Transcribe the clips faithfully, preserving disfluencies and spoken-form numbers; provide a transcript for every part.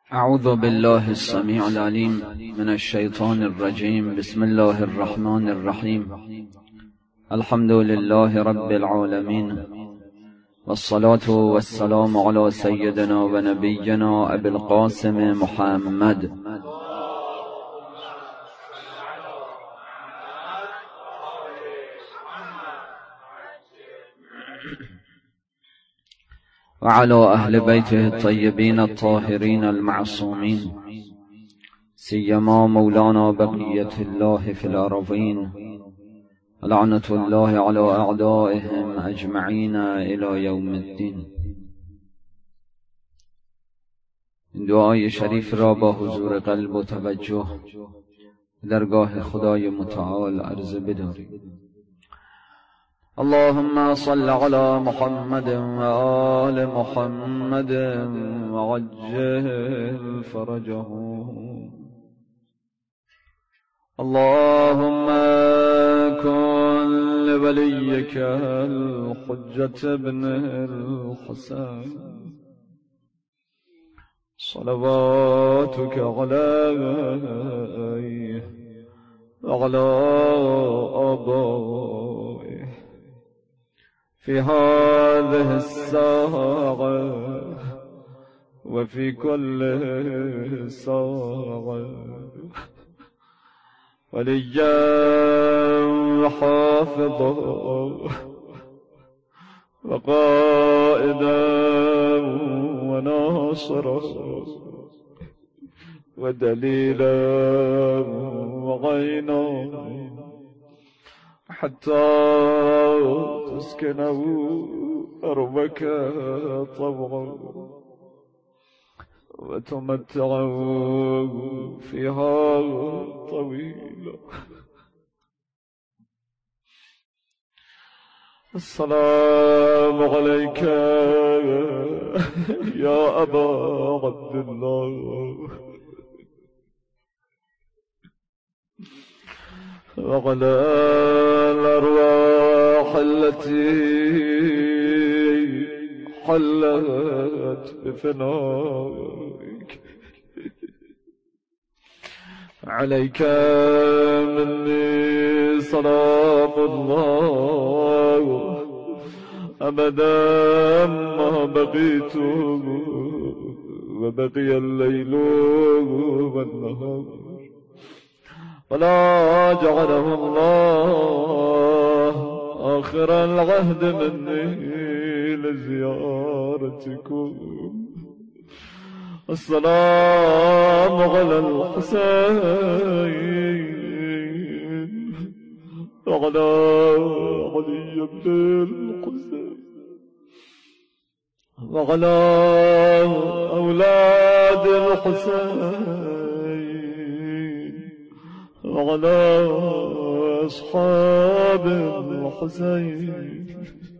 اعوذ بالله السمیع العلیم من الشیطان الرجیم. بسم الله الرحمن الرحیم. الحمد لله رب العالمین والصلاة والسلام على سیدنا و نبینا ابی القاسم محمد وعلى أهل بيته الطيبين الطاهرين المعصومين، سيما مولانا بقية الله في الأرضين، لعنة الله على أعدائهم أجمعين إلى يوم الدين. این دعای شریف را با حضور قلب و توجه درگاه خدای متعال عرضه بداریم. اللهم صل على محمد وآل محمد وعجل فرجهم. اللهم كن لوليك الحجة ابن الحسين صلواتك عليه وعلى آبائه في هذه الساعة وفي كل ساعة، وليا وحافظا وقائدا وناصرا ودليلا وعينا حتى تسكنه أرضك طوعا وتمتعه فيها طويلا. السلام عليك يا أبا عبد الله وعلى الأرواح التي حلت بفنائك. عليك مني سلام الله أبدا ما بقيت وبقي الليل والنهار، ولا جعله الله آخر العهد مني لزيارتكم. السلام على الحسين وعلى علي بن الحسين وعلى أولاد الحسين وعلى أصحاب الحسين.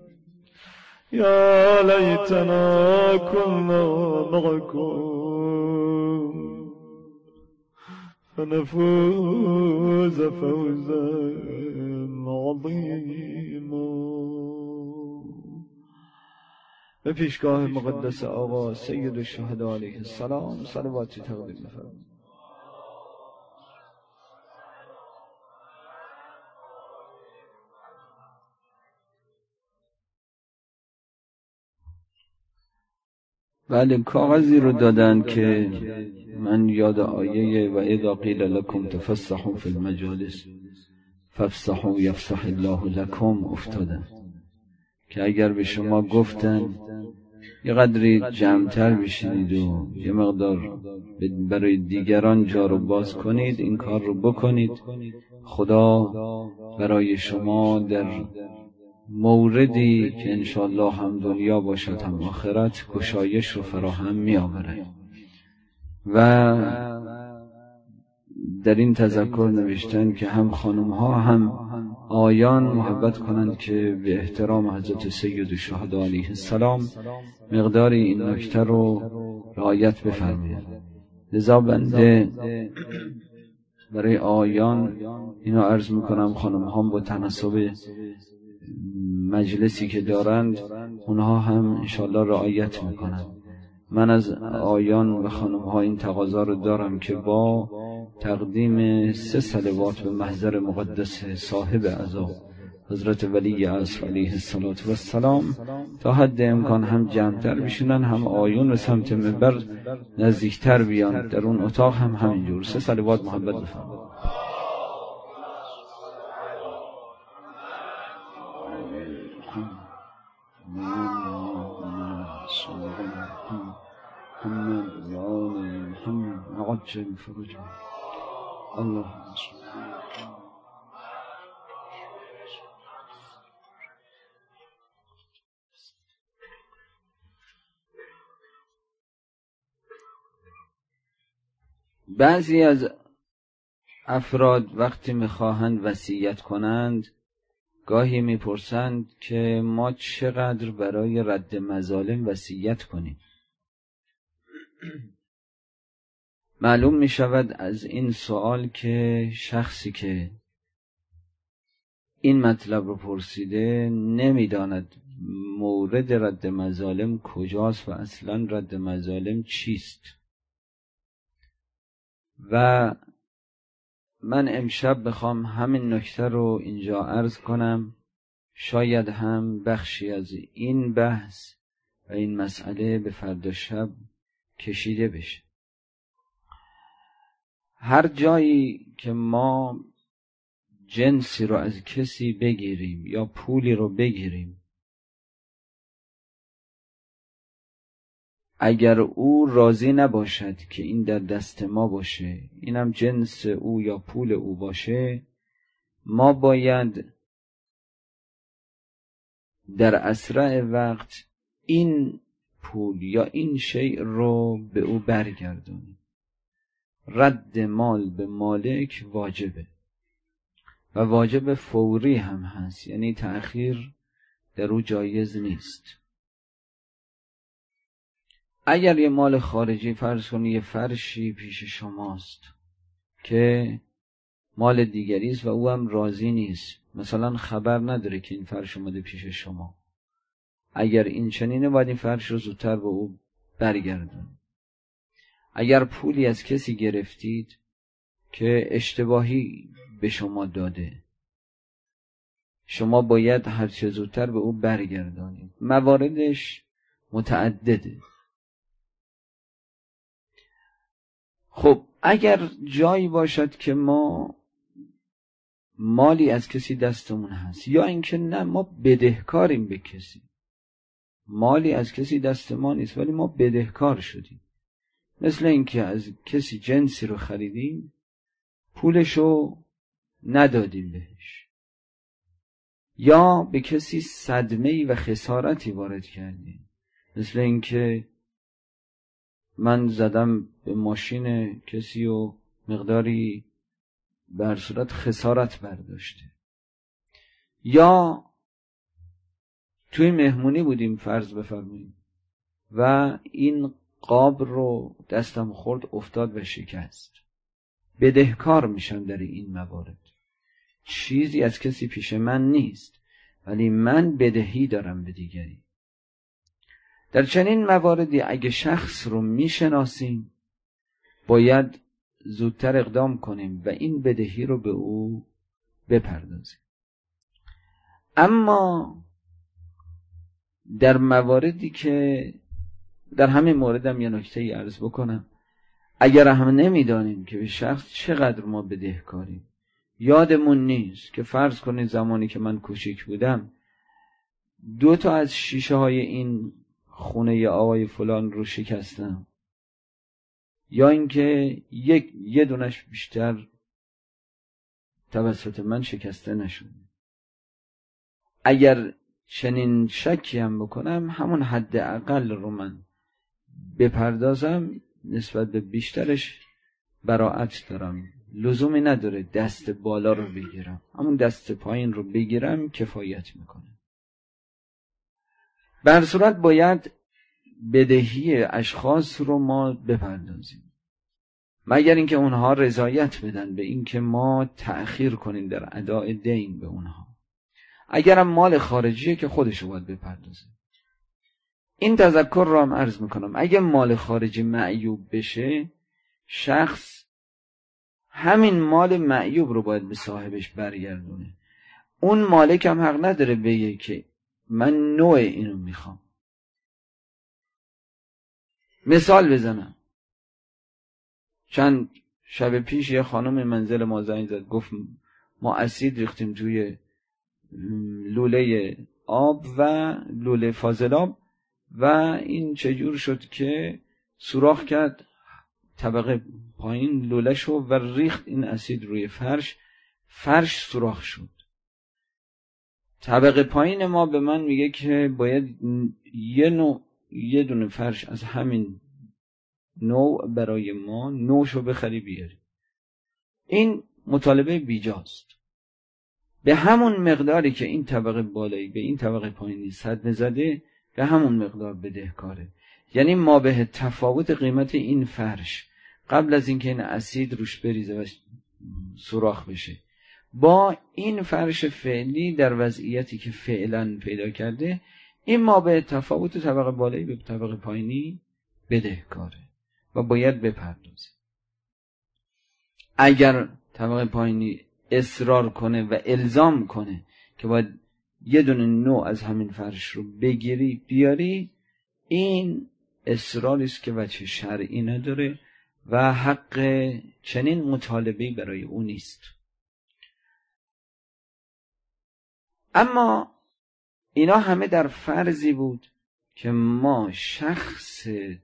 يا ليتنا كنا معكم فنفوز فوزا عظيما. به پیشگاه مقدس آقا سید الشهدا علیه السلام صلواتی تقدیم بفرمایید. بله، کاغذی رو دادن که من یاد آیه و اذا قیل لکم تفسحوا فی المجالس فافسحوا یفسح الله لکم افتادن که اگر به شما گفتن یه قدری جمعتر بشینید و یه مقدار برای دیگران جا رو باز کنید، این کار رو بکنید، خدا برای شما در موردی که انشاءالله هم دنیا باشد هم آخرت گشایش رو فراهم می آورد. و در این تذکر نوشتن که هم خانم ها هم آیان محبت کنند که به احترام حضرت سید الشهدا علیه السلام مقداری این نکته رو رعایت بفرمایند. لذا بنده برای آیان اینو عرض میکنم، خانم ها با تناسب مجلسی که دارند اونها هم انشاءالله رعایت میکنند. من از آیان و خانم‌ها این تقاضا رو دارم که با تقدیم سه صلوات به محضر مقدس صاحب عزا حضرت ولی عصر علیه السلام تا حد امکان هم جمع‌تر بشینن، هم آیون و سمت منبر نزدیکتر بیان، در اون اتاق هم همینجور. سه صلوات محبت بفرمایید. محمد و آل محمد عجل فرجهم. اللهم صل. بعضی از افراد وقتی میخواهند وصیت کنند گاهی میپرسند که ما چقدر برای رد مظالم وصیت کنیم. معلوم می شود از این سوال که شخصی که این مطلب رو پرسیده نمیداند مورد رد مظالم کجاست و اصلا رد مظالم چیست. و من امشب بخوام همین نکته رو اینجا عرض کنم، شاید هم بخشی از این بحث و این مسئله به فردا شب کشیده بشه. هر جایی که ما جنسی رو از کسی بگیریم یا پولی رو بگیریم، اگر او راضی نباشد که این در دست ما باشه، اینم جنس او یا پول او باشه، ما باید در اسرع وقت این پول یا این شیء رو به او برگردونیم. رد مال به مالک واجبه و واجب فوری هم هست، یعنی تأخیر در او جایز نیست. اگر یه مال خارجی، فرض کنید یه فرشی پیش شماست که مال دیگری است و او هم راضی نیست، مثلا خبر نداره که این فرش اومده پیش شما، اگر این چنینه باید این فرش رو زودتر به او برگردونید. اگر پولی از کسی گرفتید که اشتباهی به شما داده، شما باید هر چه زودتر به او برگردانید. مواردش متعدده. خب اگر جایی باشد که ما مالی از کسی دستمون هست، یا اینکه نه ما بدهکاریم به کسی، مالی از کسی دست ما نیست ولی ما بدهکار شدیم، مثل اینکه از کسی جنسی رو خریدیم پولشو ندادیم بهش، یا به کسی صدمه‌ای و خسارتی وارد کردیم، مثل اینکه من زدم به ماشین کسی و مقداری به هر صورت خسارت برداشته، یا توی مهمونی بودیم فرض بفرمایید و این قاب رو دستم خورد افتاد و شکست، بدهکار میشم در این موارد. چیزی از کسی پیش من نیست ولی من بدهی دارم به دیگری. در چنین مواردی اگه شخص رو میشناسیم باید زودتر اقدام کنیم و این بدهی رو به او بپردازیم. اما در مواردی که در همین موردم یه نکته ای عرض بکنم، اگر هم نمیدانیم که به شخص چقدر ما بدهکاریم، یادمون نیست که فرض کنید زمانی که من کوچیک بودم دو تا از شیشه های این خونه آقای فلان رو شکستم، یا اینکه یک یه دونش بیشتر توسط من شکسته نشد، اگر چنین شکی هم بکنم همون حد اقل رو من بپردازم، نسبت به بیشترش براعت دارم، لزومی نداره دست بالا رو بگیرم، همون دست پایین رو بگیرم کفایت میکنه. به هر صورت باید بدهی اشخاص رو ما بپردازیم، مگر اینکه اونها رضایت بدن به اینکه ما تأخیر کنیم در اداء دین به اونها. اگرم مال خارجیه که خودشو باید بپردازه. این تذکر را هم عرض میکنم، اگه مال خارجی معیوب بشه، شخص همین مال معیوب رو باید به صاحبش برگردونه. اون مالک هم حق نداره بگه که من نوع اینو میخوام. مثال بزنم، چند شب پیش یه خانم منزل ما زنگ زد، گفت ما اسید ریختیم توی لوله آب و لوله فاضلاب و این چجور شد که سوراخ کرد طبقه پایین لوله شو و ریخت این اسید روی فرش، فرش سوراخ شد. طبقه پایین ما به من میگه که باید یه نوع یه دونه فرش از همین نوع برای ما نوعشو بخری بیاری. این مطالبه بیجاست. به همون مقداری که این طبقه بالایی به این طبقه پایینی صدمه زده، به همون مقدار بدهکاره. یعنی ما به تفاوت قیمت این فرش قبل از اینکه این اسید روش بریزه و سوراخ بشه با این فرش فعلی در وضعیتی که فعلا پیدا کرده، این ما به تفاوت طبقه بالایی به طبقه پایینی بدهکاره و باید بپردازه. اگر طبقه پایینی اصرار کنه و الزام کنه که باید یه دونه نوع از همین فرش رو بگیری بیاری، این اصراری است که وجه شرعی نداره و حق چنین مطالبه‌ای برای اون نیست. اما اینا همه در فرضی بود که ما شخص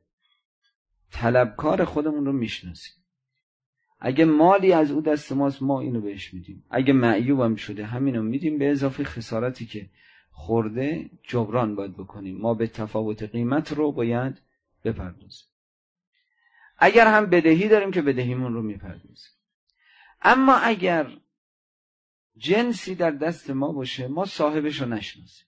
طلبکار خودمون رو میشناسیم. اگه مالی از او دست ماست ما اینو بهش میدیم، اگه معیوب هم شده همینو میدیم، به اضافه خسارتی که خورده جبران باید بکنیم. ما به تفاوت قیمت رو باید بپردازیم. اگر هم بدهی داریم که بدهیمون رو میپردازیم. اما اگر جنسی در دست ما باشه، ما صاحبش رو نشناسیم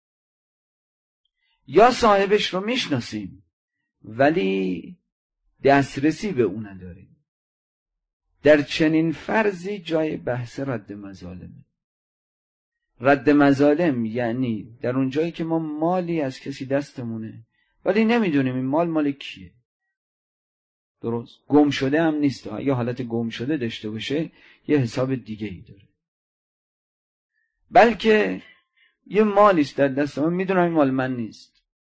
یا صاحبش رو میشناسیم ولی دسترسی به اون نداریم، در چنین فرضی جای بحث رد مظالمه. رد مظالم یعنی در اون جایی که ما مالی از کسی دستمونه ولی نمیدونیم این مال مال کیه. درست؟ گم شده هم نیست. یا حالت گم شده داشته باشه یه حساب دیگه ای داره، بلکه یه مالیست در دست من، میدونم این مال من نیست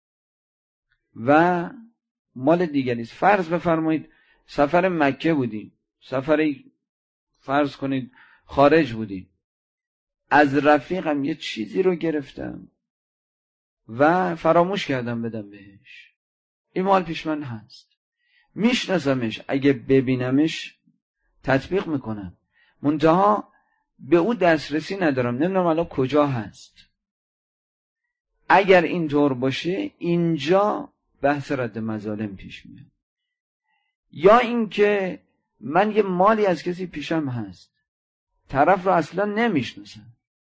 و مال دیگریست. فرض بفرمایید سفر مکه بودیم، سفری فرض کنید خارج بودیم، از رفیقم یه چیزی رو گرفتم و فراموش کردم بدم بهش. این مال پیش من هست، میشناسمش، اگه ببینمش تطبیق میکنم، منتها به او دسترسی ندارم، نمیدونم الان کجا هست. اگر اینطور باشه اینجا بحث رد مظالم پیش میاد. یا اینکه من یه مالی از کسی پیشم هست، طرف رو اصلا نمیشناسم،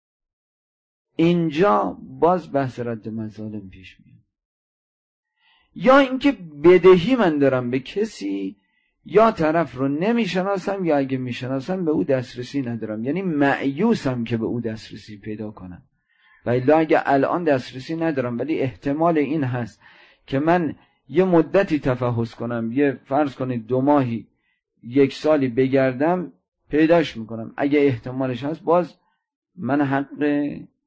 اینجا باز بحث رد مظالم پیش میاد. یا اینکه بدهی من دارم به کسی، یا طرف رو نمیشناسم یا اگه میشناسم به او دسترسی ندارم، یعنی مأیوسم که به او دسترسی پیدا کنم. و الا اگه الان دسترسی ندارم ولی احتمال این هست که من یه مدتی تفحص کنم، یه فرض کنید دو ماهی یک سالی بگردم، پیداش میکنم، اگه احتمالش هست باز من حق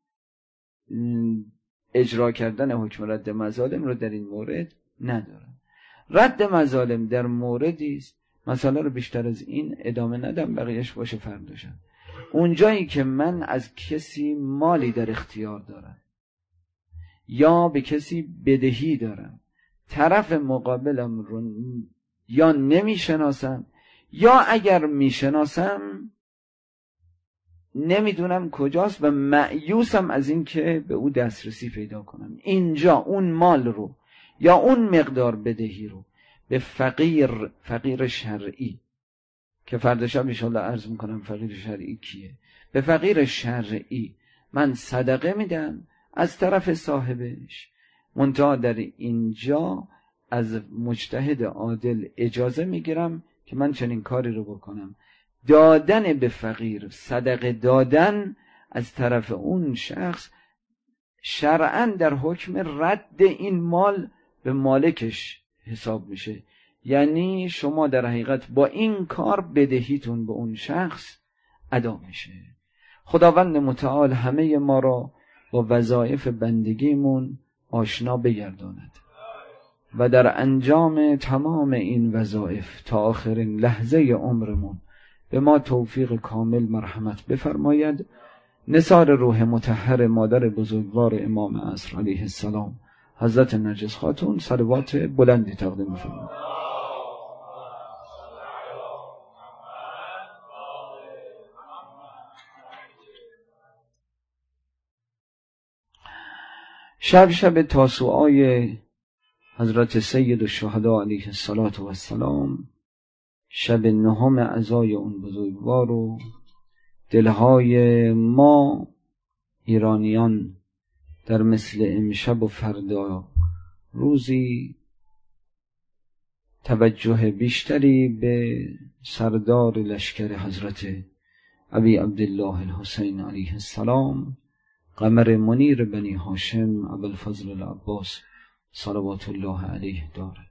اجرا کردن حکم رد مظالم رو در این مورد ندارم. رد مظالم در موردی است، مسئله رو بیشتر از این ادامه ندم، بقیهش باشه فرداشم. اونجایی که من از کسی مالی در اختیار دارم یا به کسی بدهی دارم، طرف مقابلم رو یا نمیشناسم یا اگر میشناسم نمیدونم کجاست و مأیوسم از این که به او دسترسی پیدا کنم، اینجا اون مال رو یا اون مقدار بدهی رو به فقیر فقیر شرعی که فردا شب انشاءالله عرض میکنم فقیر شرعی کیه، به فقیر شرعی من صدقه میدم از طرف صاحبش. منتها در اینجا از مجتهد عادل اجازه میگیرم که من چنین کاری رو بکنم. دادن به فقیر، صدقه دادن از طرف اون شخص شرعاً در حکم رد این مال به مالکش حساب میشه. یعنی شما در حقیقت با این کار بدهیتون به اون شخص ادا میشه. خداوند متعال همه ما را با وظایف بندگیمون آشنا بگرداند و در انجام تمام این وظایف تا آخرین لحظه عمرمون به ما توفیق کامل مرحمت بفرماید. نثار روح مطهر مادر بزرگوار امام عصر علیه السلام حضرت نرگس خاتون صلوات بلندی تقدیم فرمایید. شب شب تاسوعای حضرت سید الشهدا علیه السلام، شب نهم عزای اون بزرگوار و دلهای ما ایرانیان در مثل امشب و فردا روزی توجه بیشتری به سردار لشکر حضرت ابی عبدالله الحسین علیه السلام قمر منیر بنی هاشم ابوالفضل العباس صلوات الله علیه دارد.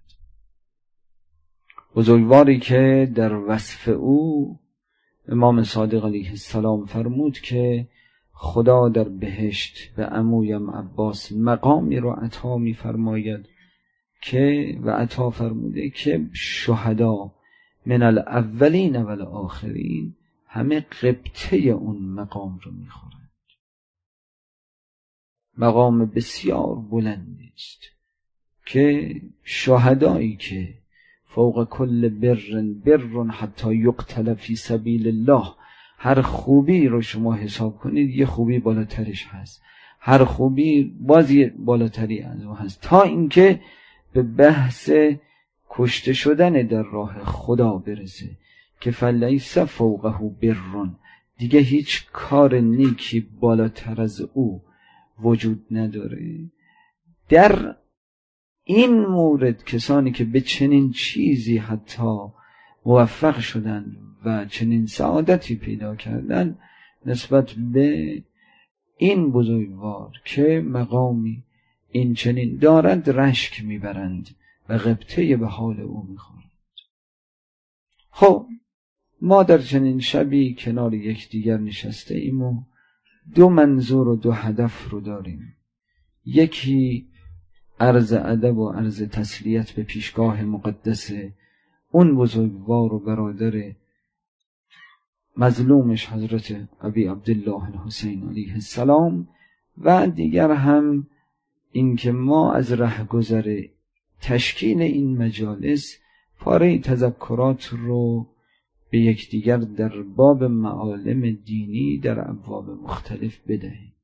بزرگواری که در وصف او امام صادق علیه السلام فرمود که خدا در بهشت به عمویم عباس مقامی رو عطا می فرماید که و عطا فرموده که شهدا من الاولین و الاخرین همه قبطه اون مقام رو می خورند. مقام بسیار بلندی است که شهدایی که فوق کل برن برن حتی یقتل فی سبیل الله، هر خوبی رو شما حساب کنید یه خوبی بالاترش هست، هر خوبی بازی بالاتری از اون هست، تا اینکه به بحث کشته شدن در راه خدا برسه که فلیس فوقه برن، دیگه هیچ کار نیکی بالاتر از او وجود نداره. در این مورد کسانی که به چنین چیزی حتی موفق شدند و چنین سعادتی پیدا کردند نسبت به این بزرگوار که مقامی این چنین دارند رشک میبرند و غبطه به حال او میخورند. خب ما در چنین شبی کنار یکدیگر نشسته ایم و دو منظور و دو هدف رو داریم. یکی عرض ادب و عرض تسلیت به پیشگاه مقدس اون بزرگوار و برادر مظلومش حضرت ابی عبدالله الحسین علیه السلام، و دیگر هم این که ما از رهگذر تشکیل این مجالس پاره تذکرات رو به یکدیگر در باب معالم دینی در ابواب مختلف بدهیم.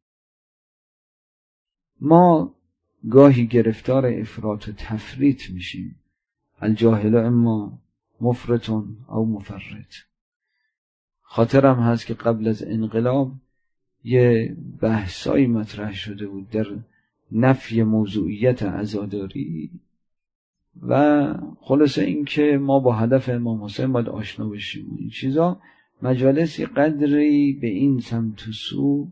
ما گاهی گرفتار افراط و تفریط میشیم. الجاهل اما مفرطون او مفرط. خاطرم هست که قبل از انقلاب یه بحثایی مطرح شده بود در نفی موضوعیت عزاداری و خلاصه این که ما با هدف امام حسین باید آشنا بشیم و این چیزا. مجالسی قدری به این سمت و سو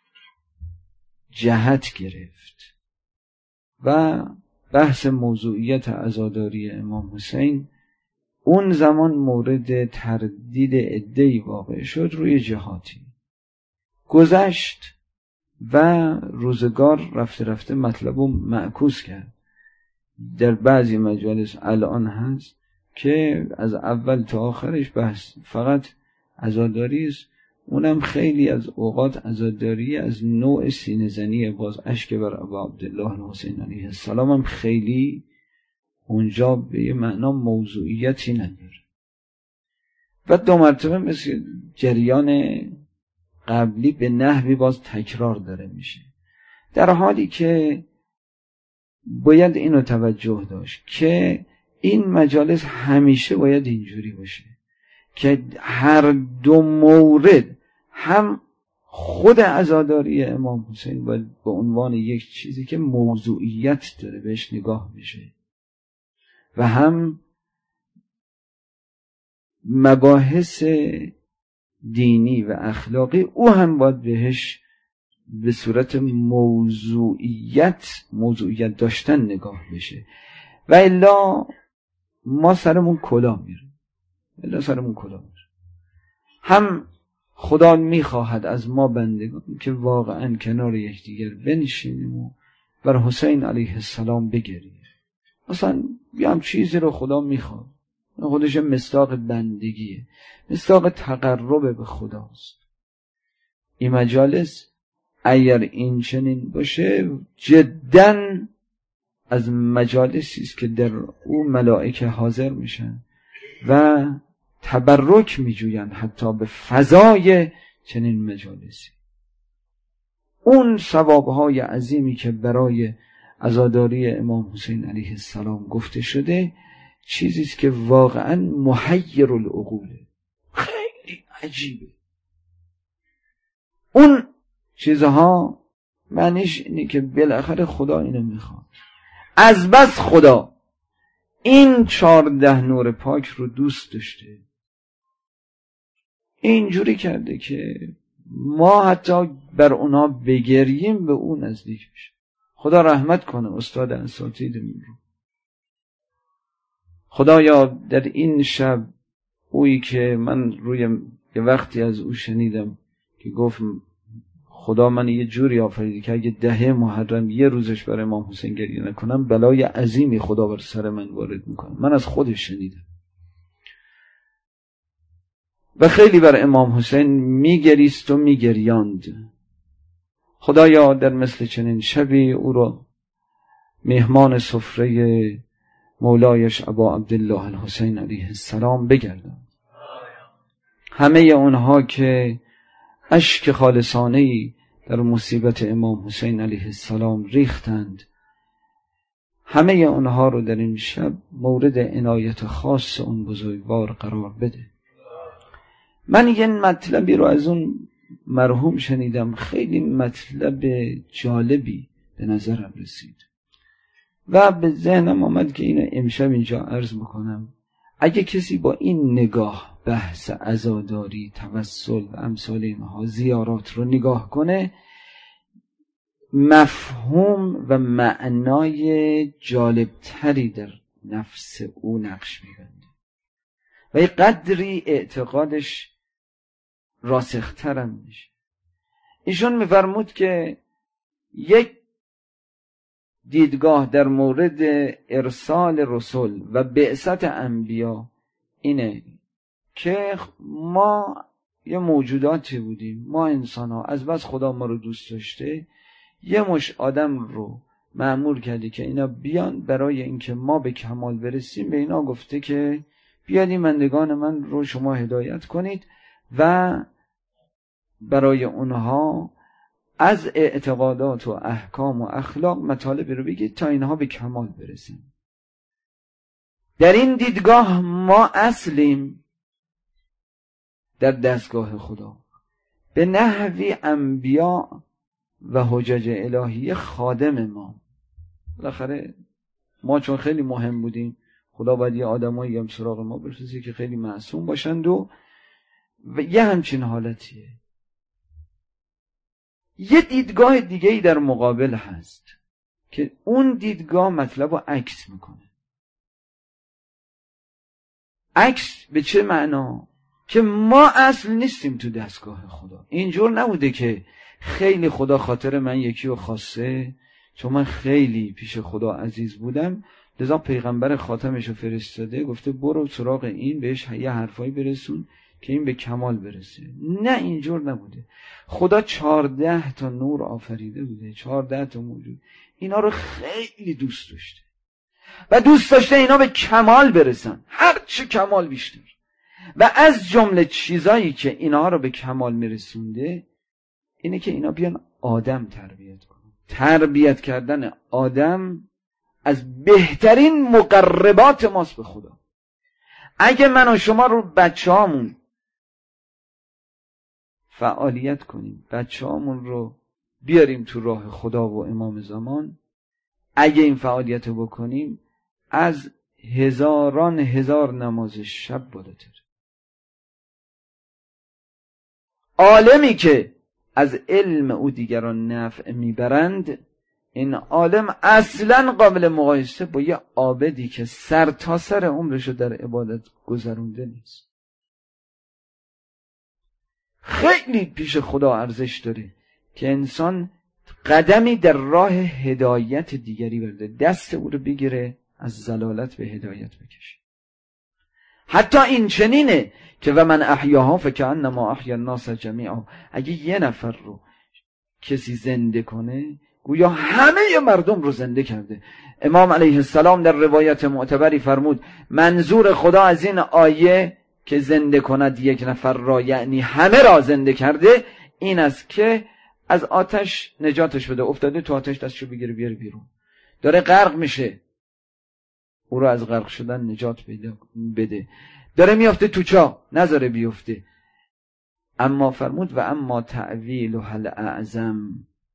جهت گرفت و بحث موضوعیت عزاداری امام حسین اون زمان مورد تردید عده‌ای واقع شد روی جهاتی. گذشت و روزگار رفته رفته مطلبو معکوس کرد. در بعضی مجالس الان هست که از اول تا آخرش بحث فقط عزاداری است. اونم خیلی از اوقات عزاداری از نوع سینه‌زنی، باز اشک بر ابا عبدالله الحسین علیه السلام هم خیلی اونجا به یه معنا موضوعیتی نداره و دو مرتبه مثل جریان قبلی به نحوی باز تکرار داره میشه، در حالی که باید اینو توجه داشت که این مجالس همیشه باید اینجوری باشه که هر دو مورد، هم خود عزاداری امام حسین باید به عنوان یک چیزی که موضوعیت داره بهش نگاه بشه و هم مباحث دینی و اخلاقی او هم باید بهش به صورت موضوعیت موضوعیت داشتن نگاه بشه، و الا ما سرمون کلا میره، الا سرمون کلا میره. هم خدا میخواهد از ما بندگان که واقعا کنار یکدیگر بنشینیم و بر حسین علیه السلام بگریم. مثلا یه هم چیزی رو خدا میخواد، خودش مصداق بندگیه، مصداق تقرب به خداست. این مجالس اگر این چنین باشه جداً از مجالسی است که در او ملائکه حاضر میشن و تبرک میجویند حتی به فضای چنین مجالسی. اون ثوابهای عظیمی که برای عزاداری امام حسین علیه السلام گفته شده چیزی است که واقعا محیر العقوله، خیلی عجیبه. اون چیزها معنیش اینه که بالاخره خدا اینو میخواد. از بس خدا این چارده نور پاک رو دوست داشته، اینجوری کرده که ما حتی بر اونا بگریم به اون نزدیک بشه. خدا رحمت کنه استاد اساتیدمون رو. خدایا در این شب اویی که من روی یه وقتی از او شنیدم که گفت خدا من یه جوری آفریده که اگه دهه محرم یه روزش برای امام حسین گریه نکنم بلای عظیمی خدا بر سر من وارد میکنه. من از خودش شنیدم و خیلی بر امام حسین میگریست و میگریاند. خدایا در مثل چنین شبی او را مهمان سفره مولایش ابا عبدالله الحسین علیه السلام بگردند. همه اونها که اشک خالصانه‌ای در مصیبت امام حسین علیه السلام ریختند، همه اونها رو در این شب مورد عنایت خاص اون بزرگوار قرار بده. من یه مطلبی رو از اون مرحوم شنیدم، خیلی مطلب جالبی به نظرم رسید و به ذهنم آمد که اینو امشب اینجا عرض بکنم. اگه کسی با این نگاه بحث عزاداری، توسل و امثال اینها زیارات رو نگاه کنه، مفهوم و معنای جالبتری در نفس او نقش می‌بنده و یه قدری اعتقادش راسخترم میشه. ایشون می‌فرمود که یک دیدگاه در مورد ارسال رسول و بعثت انبیا اینه که ما یه موجوداتی بودیم، ما انسان ها از بس خدا ما رو دوست داشته یه مش آدم رو مأمور کرده که اینا بیان برای اینکه ما به کمال برسیم. به اینا گفته که بیاد این بندگان من رو شما هدایت کنید و برای اونها از اعتقادات و احکام و اخلاق مطالبی رو بگید تا اینها به کمال برسن. در این دیدگاه ما اصلیم در دستگاه خدا به نحوی انبیا و حجج الهیه خادم ما. بالاخره ما چون خیلی مهم بودیم خدا باید یه آدمایی هم سراغ ما بفرسته که خیلی معصوم باشند و, و یه همچین حالتیه. یه دیدگاه دیگه ای در مقابل هست که اون دیدگاه مطلب رو عکس میکنه. عکس به چه معنا؟ که ما اصل نیستیم تو دستگاه خدا. اینجور نبوده که خیلی خدا خاطر من یکی رو خواسته چون من خیلی پیش خدا عزیز بودم لذا پیغمبر خاتمش رو فرستاده گفته برو سراغ این بهش یه حرفایی برسون که این به کمال برسه. نه اینجور نبوده. خدا چهارده تا نور آفریده بوده، چهارده تا موجود، اینا رو خیلی دوست داشته و دوست داشته اینا به کمال برسن، هر چه کمال بیشتر. و از جمله چیزایی که اینا رو به کمال میرسونده اینه که اینا بیان آدم تربیت کنن. تربیت کردن آدم از بهترین مقربات ماست به خدا. اگه من و شما رو بچه هامون فعالیت کنیم، بچه هامون رو بیاریم تو راه خدا و امام زمان، اگه این فعالیت رو بکنیم از هزاران هزار نماز شب بالاتر. عالمی که از علم او دیگران نفع میبرند، این عالم اصلا قابل مقایسه با یه عابدی که سر تا سر عمرشو در عبادت گذرونده نیست. خیلی پیش خدا ارزش داره که انسان قدمی در راه هدایت دیگری برده، دست او رو بگیره از ضلالت به هدایت بکشه. حتی این چنینه که و من احیاها فکأنما احیا الناس جمیعا، اگه یه نفر رو کسی زنده کنه گویا همه مردم رو زنده کرده. امام علیه السلام در روایت معتبری فرمود منظور خدا از این آیه که زنده کند یک نفر را یعنی همه را زنده کرده این است که از آتش نجاتش بده، افتاده تو آتش دستشو بگیره بیاره بیرون، داره غرق میشه او رو از غرق شدن نجات بده، داره میافته تو چاه نذاره بیفته. اما فرمود و اما تعویلها الاعظم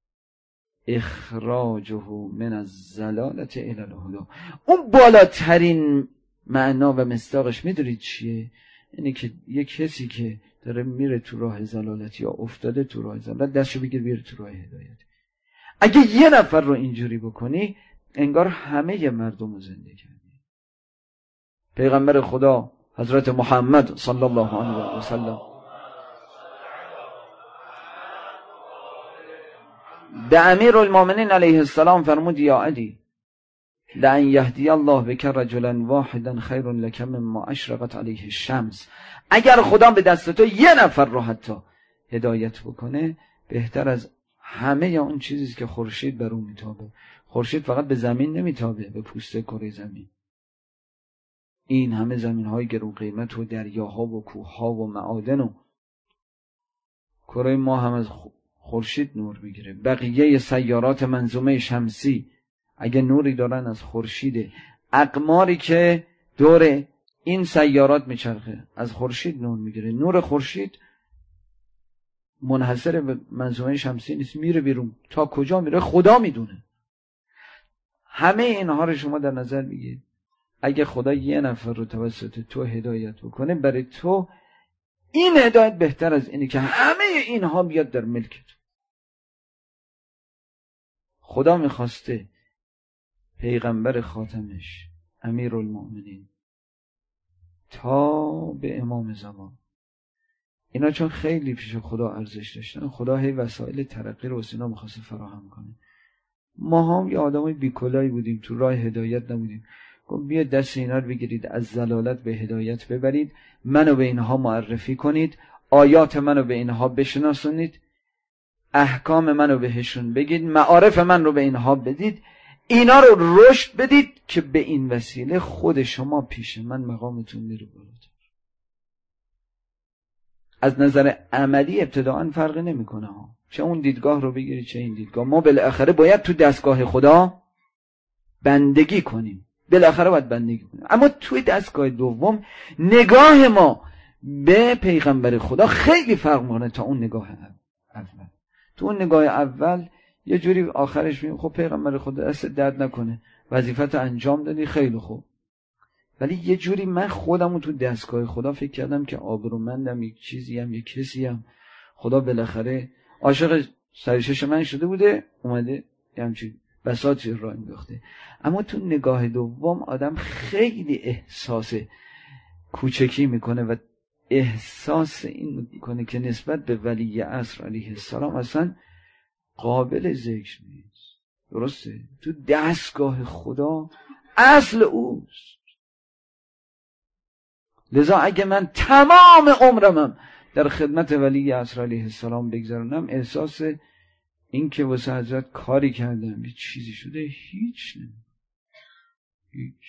اخراجه من الضلالة الی الهدی، اون بالاترین معنا و مصداقش میدونید چیه؟ یعنی که یک کسی که داره میره تو راه ضلالت یا افتاده تو راه ضلالت دستشو بگیر بیاره تو راه هدایت. اگه یه نفر رو اینجوری بکنی انگار همه مردم رو زنده کردی. پیغمبر خدا حضرت محمد صلی الله علیه و سلم به امیر المؤمنین علیه السلام فرمود یا علی لئن یهدی الله بک رجلا واحدا خیر لک مما اشرقت علیه الشمس، اگر خدا به دست تو یه نفر رو حتی هدایت بکنه بهتر از همه اون چیزی که خورشید بر اون میتابه. خورشید فقط به زمین نمیتابه، به پوسته کره زمین. این همه زمین های گرون قیمت و دریاها و کوهها و معادن و کره ما هم از خورشید نور میگیره. بقیه سیارات منظومه شمسی اگه نوری دارن از خورشیده. اقماری که دور این سیارات میچرخه از خورشید نور میگیره. نور خورشید منحصر به منظومه شمسی نیست، میره بیرون. تا کجا میره خدا میدونه. همه اینها رو شما در نظر بگیرید. اگه خدا یه نفر رو توسط تو هدایت بکنه، برای تو این هدایت بهتر از اینه که همه اینها بیاد در ملک تو. خدا میخواسته پیغمبر خاتمش امیرالمؤمنین تا به امام زمان، اینا چون خیلی پیش خدا ارزش داشتن، خدا هی وسایل ترقی رو واسه اینا میخواسته فراهم کنه. ما هم یه آدمای بیکلایی بودیم، تو راه هدایت نبودیم. گفت بیا دست اینا رو بگیرید، از ضلالت به هدایت ببرید، منو به اینها معرفی کنید، آیات منو به اینها بشناسونید، احکام منو بهشون بگید، معارف من رو به اینها بدید، اینا رو رشد بدید که به این وسیله خود شما پیش من مقامتون میره بالاتر. از نظر عملی ابتداعا فرقی نمیکنه ها، چه اون دیدگاه رو بگیرید چه این دیدگاه. ما بالاخره باید تو دستگاه خدا بندگی کنیم، بالاخره باید بندگی کنیم. اما توی دستگاه دوم نگاه ما به پیغمبر خدا خیلی فرق میکنه تا اون نگاه اول. تو اون نگاه اول یه جوری آخرش میگیم خب پیغمبر خدا دست درد نکنه، وظیفت انجام دادی خیلی خوب، ولی یه جوری من خودمو تو دستگاه خدا فکر کردم که آبرومندم، یک چیزی هم، یک کسی هم. خدا بالاخره عاشق سرشش من شده بوده، اومده یه همچین بساطی را انداخته. اما تو نگاه دوم آدم خیلی احساس کوچکی میکنه و احساس این میکنه که نسبت به ولی عصر علیه السلام اصلا قابل ذکر نیست. درسته؟ تو دستگاه خدا اصل اوست. لذا اگه من تمام عمرم در خدمت ولی عصر علیه السلام بگذارنم، احساس این که واسه حضرت کاری کردم، یه چیزی شده، هیچ نه. هیچ.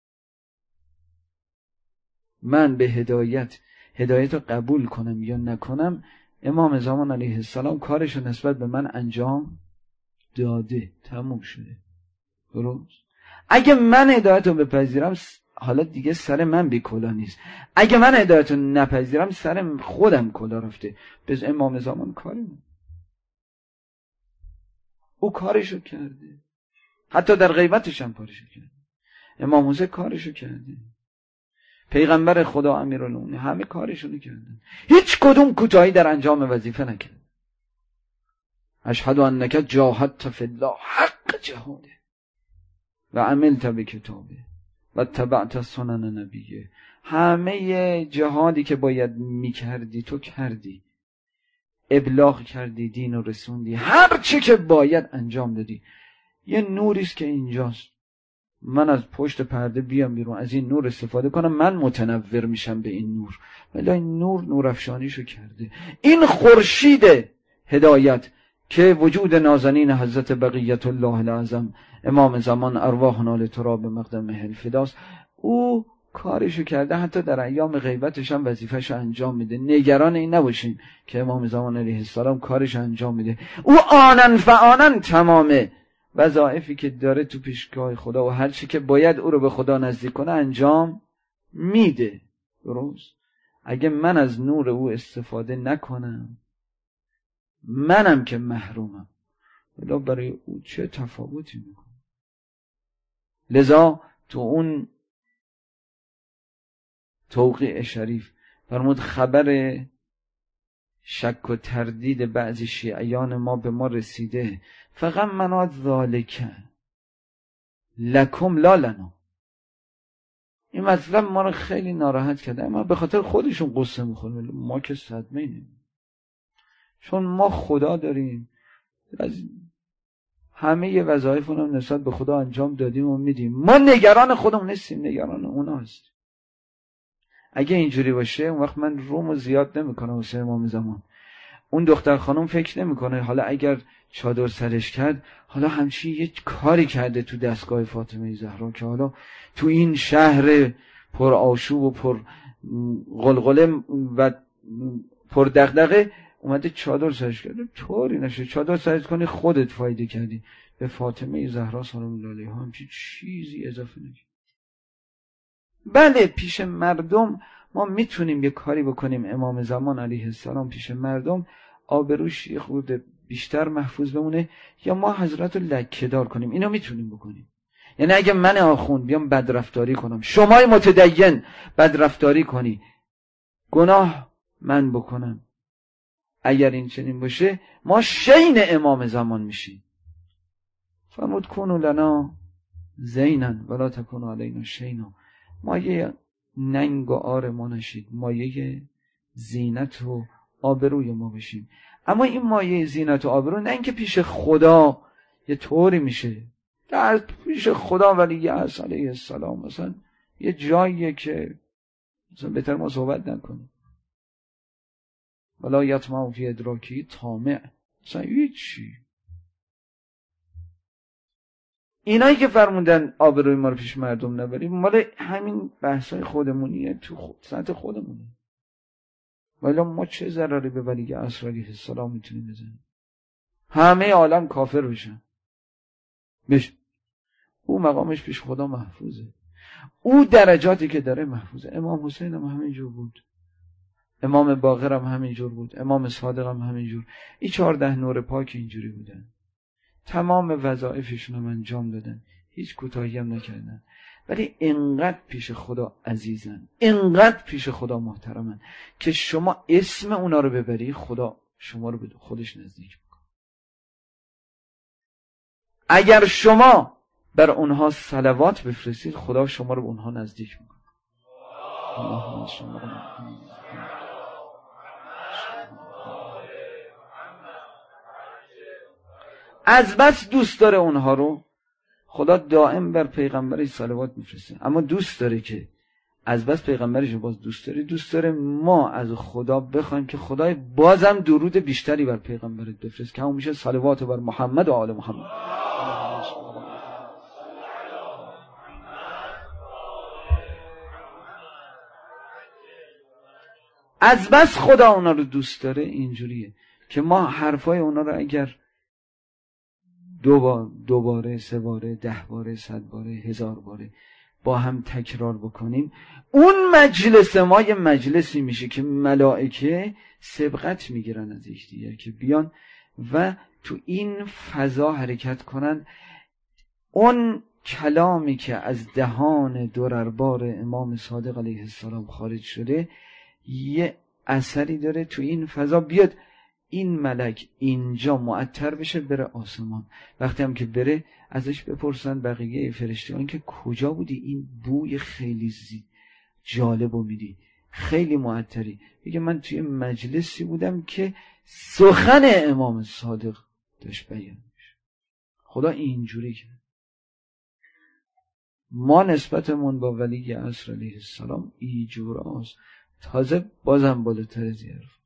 من به هدایت هدایت رو قبول کنم یا نکنم، امام زمان علیه السلام کارش رو نسبت به من انجام داده، تموم شده. درست؟ اگه من هدایت رو بپذیرم حالا دیگه سر من بی کلا نیست. اگه من هدایت رو نپذیرم سر خودم کلا رفته. بز امام زمان کاری من. او کارشو کرده، حتی در غیبتش هم کارشو کرده. امام حسین کارشو کرده، پیغمبر خدا امیرالمومنین همه کارشونو کردن، هیچ کدوم کوتاهی در انجام وظیفه نکرد. اشهد انک جاهدت فی الله حق جهاده و عملت بکتابه و تبعت سنن نبیه. همه جهادی که باید میکردی تو کردی، ابلاغ کردی، دین رو رسوندی، هر چی که باید انجام دادی. یه نوریست که اینجاست، من از پشت پرده بیام بیرون از این نور استفاده کنم، من متنور میشم به این نور. ولی این نور نورافشانیشو کرده. این خورشید هدایت که وجود نازنین حضرت بقیت الله العظم امام زمان ارواحنا لتراب مقدم الفداست، او کارشو کرده. حتی در ایام غیبتش هم وظیفه‌شو انجام میده. نگران این نباشین که امام زمان علیه السلام کارش انجام میده. او آنن فآنن تمامه وظایفی که داره تو پیشگاه خدا و هر چی که باید او رو به خدا نزدیک کنه انجام میده. درست؟ اگه من از نور او استفاده نکنم، منم که محرومم. ولی برای او چه تفاوتی میکنه؟ لذا تو اون توقیع شریف فرمود خبر شک و تردید بعضی شیعیان ما به ما رسیده، فقط منات ذالک لکم لا لنا. این مطلب ما رو خیلی ناراحت کرده، اما به خاطر خودشون قصه میخوریم، ما که صدمه نیم. چون ما خدا داریم، از همه وظایفون هم نسبت به خدا انجام دادیم و میدیم. ما نگران خودمون نیستیم، نگران اوناست. اگه اینجوری باشه اون وقت من رومو زیاد نمیکنم واسه امام زمان. اون دختر خانم فکر نمیکنه حالا اگر چادر سرش کرد حالا همچی یک کاری کرده تو دستگاه فاطمه زهرا که حالا تو این شهر پر آشوب و پر غلغله و پر دغدغه اومده چادر سرش کرده. طوری نشه. چادر سرش کنی خودت فایده کردی. به فاطمه زهرا سلام الله علیها همچی چیزی اضافه نکن. بله پیش مردم ما میتونیم یه کاری بکنیم. امام زمان علیه السلام پیش مردم آبروش یه خورده بیشتر محفوظ بمونه، یا ما حضرت رو لکه دار کنیم. اینو میتونیم بکنیم. یعنی اگه من آخوند بیام بدرفتاری کنم، شمای متدین بدرفتاری کنی، گناه من بکنم، اگر این چنین باشه ما شین امام زمان میشیم. فرمود کنو لنا زینن ولا تکونوا علینا شینا. مایه ننگ و عار ما نشید، مایه زینت و آبروی ما بشیم. اما این مایه زینت و آبرو نه اینکه پیش خدا یه طوری میشه. در پیش خدا ولی اصل علیه السلام مثلا یه جاییه که مثلا بهتر ما صحبت نکنیم. ولا یطمع فی ادراکی طامع. مثلا هیچی. اینایی که فرموندن آبروی ما رو پیش مردم نبریم، مال همین بحثای خودمونیه، تو خود سطح خودمونه. ولی ما چه ضرری به ولی عصر علیه السلام میتونیم بزنیم؟ همه عالم کافر بشن بشه. او مقامش پیش خدا محفوظه. او درجاتی که داره محفوظه. امام حسین هم همینجور بود، امام باقر هم همینجور بود، امام صادق هم همینجور. این چهارده نور پاک اینجوری بودن. تمام وظایفشون هم انجام دادن، هیچ کوتاهی هم نکردن. ولی انقدر پیش خدا عزیزن، انقدر پیش خدا محترمن که شما اسم اونا رو ببری خدا شما رو به خودش نزدیک میکنه. اگر شما بر اونها صلوات بفرستید خدا شما رو به اونها نزدیک میکنه. اللهم صل علی محمد. از بس دوست داره اونها رو خدا دائم بر پیغمبرش صلوات میفرسته. اما دوست داره که از بس پیغمبرش رو باز دوست داره، دوست داره ما از خدا بخوایم که خدای بازم درود بیشتری بر پیغمبرت بفرست که همون میشه صلوات بر محمد و آل محمد. از بس خدا اونا رو دوست داره اینجوریه که ما حرفای اونا رو اگر دو بار، دو باره، سه باره، ده باره، صد باره، هزار باره با هم تکرار بکنیم، اون مجلس ما یه مجلسی میشه که ملائکه سبقت میگیرن از یکدیگر که بیان و تو این فضا حرکت کنن. اون کلامی که از دهان درربار امام صادق علیه السلام خارج شده یه اثری داره تو این فضا بیاد. این ملک اینجا معطر بشه بره آسمان. وقتی هم که بره ازش بپرسن بقیه فرشتگان که کجا بودی، این بوی خیلی زی جالب و میدی، خیلی معطری. بگه من توی مجلسی بودم که سخن امام صادق داشت بیان میشه. خدا اینجوری کرد. ما نسبتمون با ولی عصر علیه السلام اینجور است. تازه بازم بالاتر از این حرف.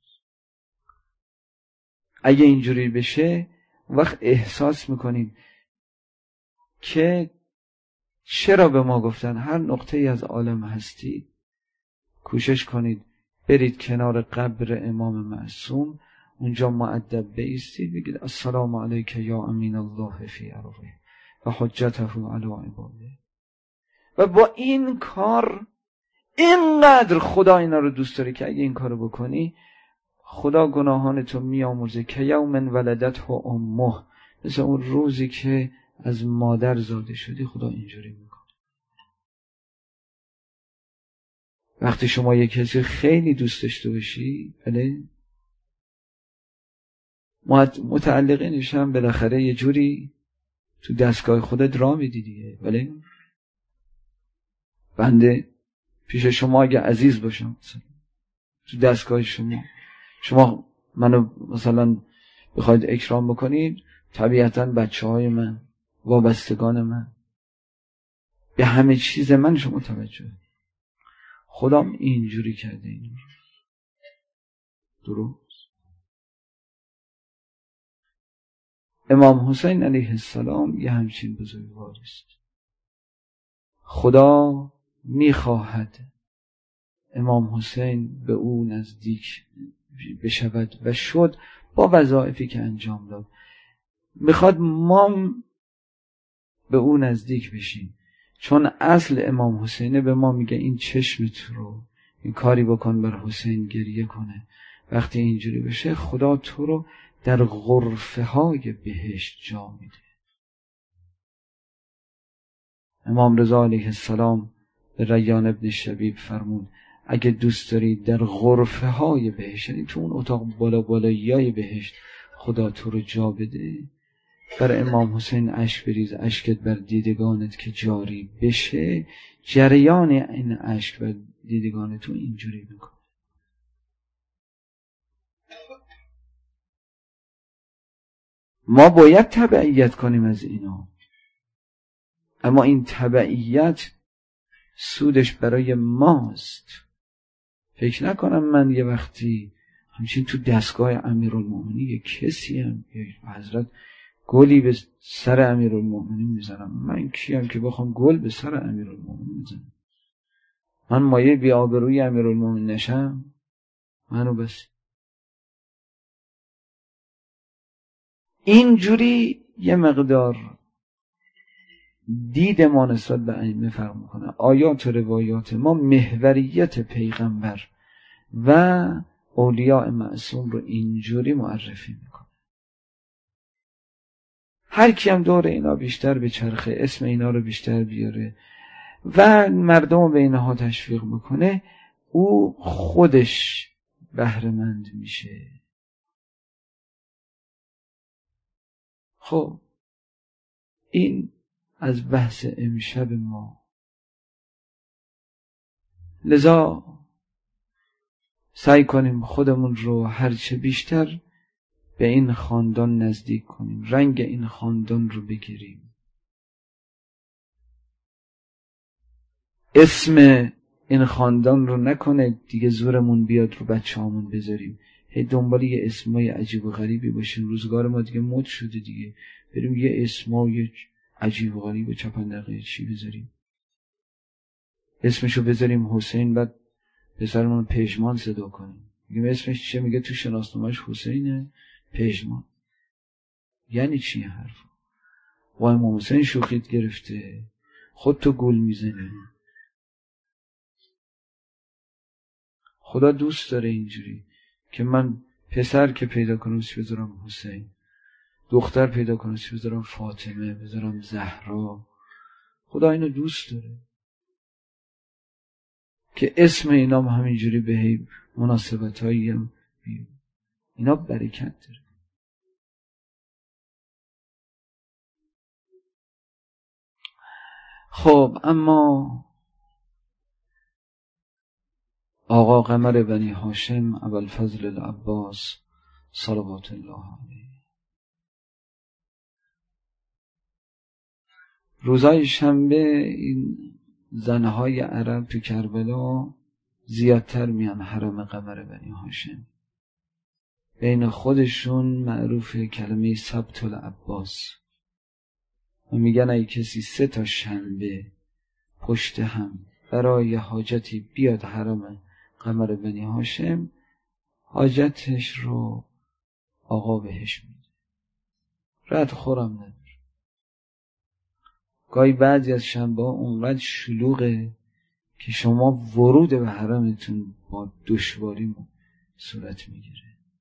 اگه اینجوری بشه وقت احساس میکنید که چرا به ما گفتن هر نقطه ای از عالم هستید کوشش کنید برید کنار قبر امام معصوم، اونجا مؤدب بایستید بگید السلام علیک یا امین الله فی ارضه و حجته علی عباده. و با این کار اینقدر خدا اینا رو دوست داره که اگه این کارو بکنی خدا گناهان تو میامرزه که یوم ولدته امه، مثل اون روزی که از مادر زاده شدی خدا اینجوری میکنه. وقتی شما یک کسی خیلی دوست داشته باشی، بله، متعلقینش هم بالاخره یه جوری تو دستگاه خودت را میدی دیگه، بله. بنده پیش شما اگه عزیز باشم مثلا تو دستگاه شما شما منو مثلا بخواید اکرام بکنید، طبیعتاً بچه های من، وابستگان من، به همه چیز من شما توجه. خدام اینجوری کرده اینو درست. امام حسین علیه السلام یه همچین بزرگواری است. خدا میخواهد امام حسین به او نزدیک بشود و شد با وظایفی که انجام داد. میخواد ما به او نزدیک بشیم، چون اصل امام حسینه به ما میگه این چشمت رو این کاری بکن بر حسین گریه کنه. وقتی اینجوری بشه خدا تو رو در غرفه های بهشت جا میده. امام رضا علیه السلام به ریان ابن شبیب فرمود اگه دوست داری در غرفه های بهشت، یعنی تو اون اتاق بالا بالایی های بهشت خدا تو رو جا بده، بر امام حسین اشک بریز، اشکت بر دیدگانت که جاری بشه. جریان این اشک بر دیدگان تو اینجوری میکنه. ما باید تبعیت کنیم از اینا، اما این تبعیت سودش برای ماست. فکر نکنم من یه وقتی همچین تو دستگاه امیرالمومنین یه کسی هم حضرت گلی به سر امیرالمومنین میزنم. من کیم که بخوام گل به سر امیرالمومنین بزنم؟ من مایه بی آبروی امیرالمومنین نشم؟ منو بس اینجوری یه مقدار دید ما نسبت به ائمه فرق میکنه. آیات و روایات ما محوریت پیغمبر و اولیاء معصوم رو اینجوری معرفی میکنه. هر کی هم دور اینا بیشتر به چرخه، اسم اینا رو بیشتر بیاره و مردم به اینها تشویق بکنه، او خودش بهره‌مند میشه. خب این از بحث امشب ما. لذا سعی کنیم خودمون رو هرچه بیشتر به این خاندان نزدیک کنیم، رنگ این خاندان رو بگیریم، اسم این خاندان رو نکنه دیگه زورمون بیاد رو بچه هامون بذاریم، هی دنبال یه اسمای عجیب و غریبی باشیم. روزگار ما دیگه مد شده دیگه، بریم یه اسمای عجیب و غریب چپندقه چی بذاریم، اسمشو بذاریم حسین، بعد پسرمون پژمان صدا کنیم، میگیم اسمش چیه؟ میگه تو شناسنامه‌اش حسینه پژمان. یعنی چی حرف؟ وای امام حسین شوخیت گرفته، خود تو گول میزنی. خدا دوست داره اینجوری که من پسر که پیدا کنم چی بذارم حسین، دختر پیدا کنم چی بذارم فاطمه، بذارم زهرا. خدا اینو دوست داره که اسم اینا هم همینجوری به مناسبت هایی هم اینا برکت داره. خب اما آقا قمر بنی هاشم ابوالفضل العباس صلوات الله علیه روزای شنبه این زنهای عرب تو کربلا زیادتر میان حرم قمر بنی هاشم. بین خودشون معروف کلمه سبت العباس و میگن ای کسی سه تا شنبه پشت هم برای حاجتی بیاد حرم قمر بنی هاشم، حاجتش رو آقا بهش میده، رد خورم نداره. گاهی بعضی از شنبه ها اونقدر شلوغه که شما ورود به حرمتون با دشواری صورت میگیره.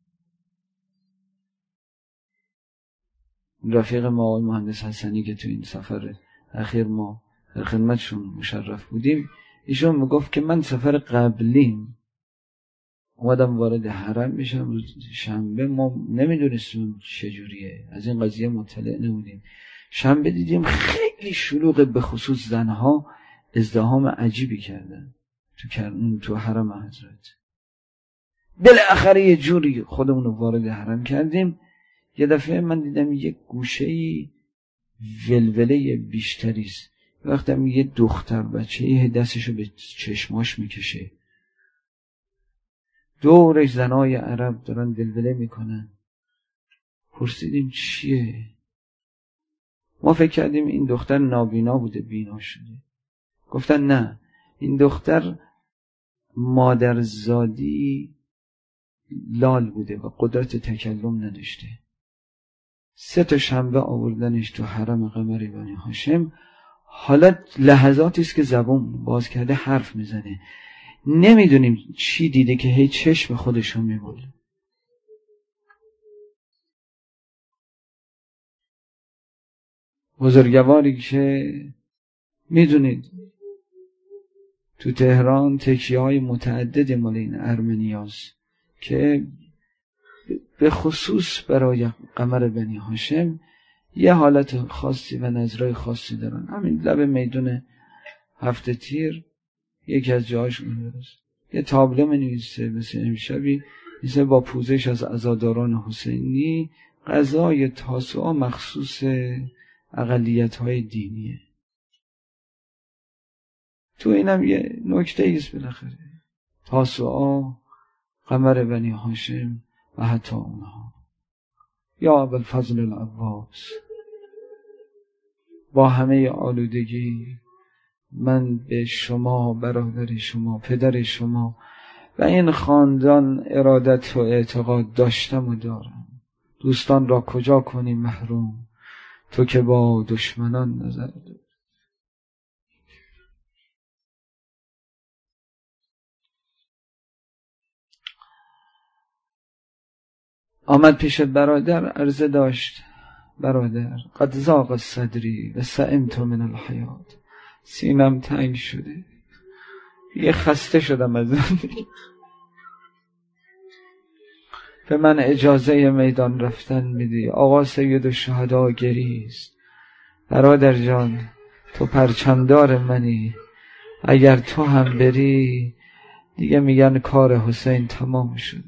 رفیق ما آقای مهندس حسنی که تو این سفر اخیر ما در خدمتشون مشرف بودیم، ایشون میگفت که من سفر قبلیم اومدم وارد حرم میشم روز شنبه، ما نمیدونستیم چجوریه، از این قضیه مطلع نبودیم. شنبه دیدیم خیلی شلوغه، به خصوص زنها ازدحام عجیبی کردن تو کردن تو حرم حضرت. بالاخره یه جوری خودمون رو وارد حرم کردیم. یه دفعه من دیدم یک گوشه‌ای ولوله بیشتریست. وقتی یه دختر بچه‌ای دستشو به چشماش میکشه، دورش زنای عرب دارن ولوله میکنن. پرسیدیم چیه؟ ما فکر کردیم این دختر نابینا بوده، بینا شده. گفتن نه، این دختر مادرزادی لال بوده و قدرت تکلم نداشته. سه تا شنبه آوردنش تو حرم قمر بنی هاشم. حالا لحظاتی است که زبون باز کرده حرف میزنه، نمیدونیم چی دیده که هی چشم خودشو میبوله. بزرگواری که میدونید تو تهران تکیه های متعدد مال این ارمنیاست که به خصوص برای قمر بنی هاشم یه حالت خاصی و نظرهای خاصی دارن. همین لب میدون هفته تیر یکی از جاهاش اونجاست، یه تابلو می‌نویسه مثل امشبی، مثل با پوزش از عزاداران حسینی، غذای تاسوعا مخصوص اقلیت‌های دینیه. تو اینم یه نکته ایست بالاخره، تاسوعا، قمر بنی هاشم و حتی اونها. یا ابوالفضل العباس، با همه آلودگی من به شما، برادر شما، پدر شما و این خاندان ارادت و اعتقاد داشتم و دارم. دوستان را کجا کنی محروم، تو که با دشمنان نظر داری. آمد پیش برادر، عرضه داشت برادر قد ضاق صدری و سئمت من الحیات، سینم تنگ شده، یه خسته شدم از زندگی، به من اجازه میدان رفتن میدی؟ آقا سید الشهدا گریست. برادر جان تو پرچمدار منی، اگر تو هم بری دیگه میگن کار حسین تمام شد.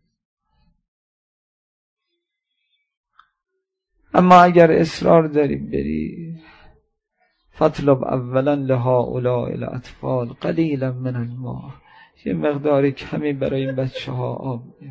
اما اگر اصرار داری بری، فاطلب اولا لهؤلاء الاطفال قلیلا من الماء، یه مقدار کمی برای این بچه ها آب بیار.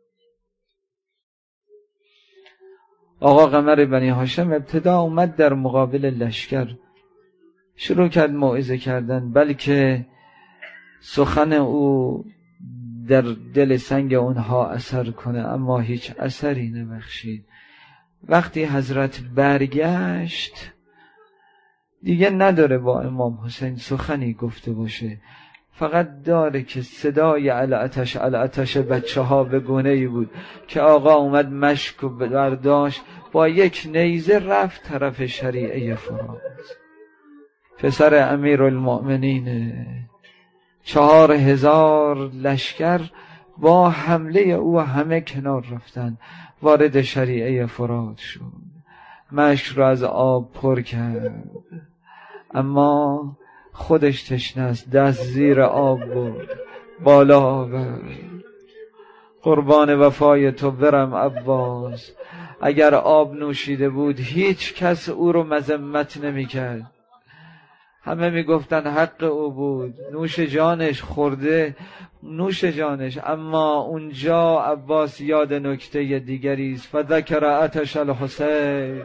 آقا قمر بنی هاشم ابتدا اومد در مقابل لشکر شروع کرد موعظه کردن، بلکه سخن او در دل سنگ اونها اثر کنه، اما هیچ اثری نبخشید. وقتی حضرت برگشت دیگه نداره با امام حسین سخنی گفته باشه، فقط داره که صدای الاتش الاتش بچه ها به گونه‌ای بود که آقا اومد مشک و برداشت، با یک نیزه رفت طرف شریعه فرات. پسر امیر المؤمنین، چهار هزار لشکر با حمله او همه کنار رفتن. وارد شریعه فرات شد، مشک را از آب پر کرد، اما خودش تشنه است. دست زیر آب بود، بالا آورد. قربان وفای تو برم عباس. اگر آب نوشیده بود هیچ کس او رو مذمت نمی کرد. همه می گفتن حق او بود، نوش جانش، خورده نوش جانش. اما اونجا عباس یاد نکته دیگری است. فذکر عطش الحسین،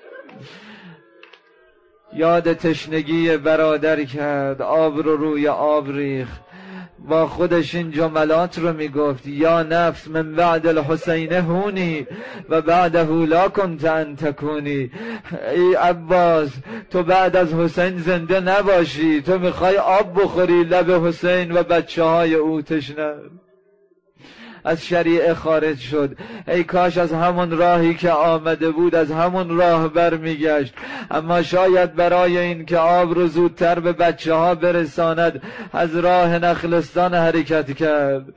یاد تشنگی برادر کرد، آب رو روی آب ریخت. با خودش این جملات رو میگفت: یا نفس من بعد الحسین هونی و بعده لا کنت ان تکونی. ای عباس، تو بعد از حسین زنده نباشی، تو میخوای آب بخوری، لب حسین و بچه های او تشنه. از شریعه خارج شد. ای کاش از همون راهی که آمده بود از همون راه برمیگشت. اما شاید برای این که آب رو زودتر به بچه ها برساند از راه نخلستان حرکت کرد.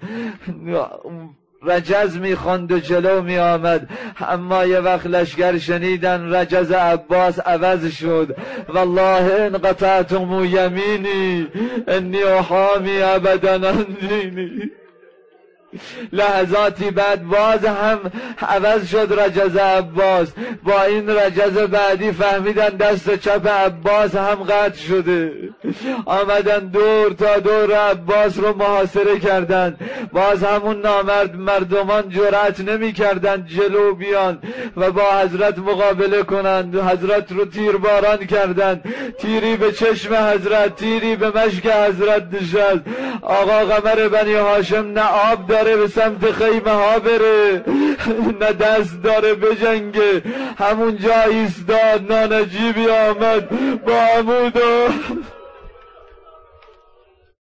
رجز میخواند و جلو می آمد، اما یه وقت لشگر شنیدن رجز عباس عوض شد. والله ان قطعتم یمینی انی احامی ابدا عن دینی. لحظاتی بعد باز هم عوض شد رجز عباس. با این رجز بعدی فهمیدن دست چپ عباس هم قطع شده. آمدن دور تا دور عباس رو محاصره کردن. باز همون نامرد مردمان جرأت نمی کردن جلو بیان و با حضرت مقابله کنند. حضرت رو تیرباران کردند. تیری به چشم حضرت، تیری به مشک حضرت نشست. آقا قمر بنی هاشم نه آب داره به سمت خیمه ها بره، نه دست داره بجنگه. همون جا ایستاد. نانجیبی آمد با عمود و